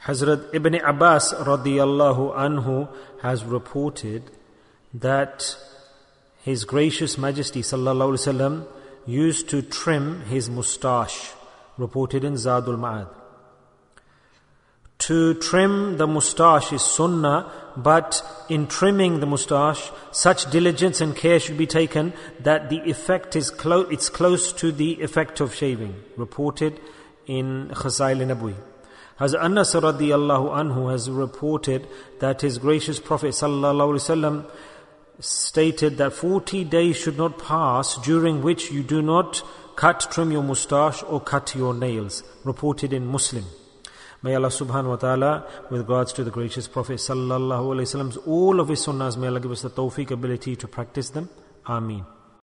Hazrat Ibn Abbas radiyallahu anhu has reported that His Gracious Majesty sallallahu alaihi wasallam used to trim his moustache, reported in Zadul Ma'ad. To trim the moustache is sunnah, but in trimming the moustache, such diligence and care should be taken that the effect is it's close to the effect of shaving, reported in Khasail Nabwi. Hazrat Anas radiyallahu anhu has reported that His Gracious Prophet sallallahu alaihi wasallam stated that 40 days should not pass during which you do not trim your moustache or cut your nails, reported in Muslim. May Allah subhanahu wa ta'ala, with regards to the Gracious Prophet sallallahu alaihi wasallam, all of his sunnahs, may Allah give us the tawfiq ability to practice them. Ameen.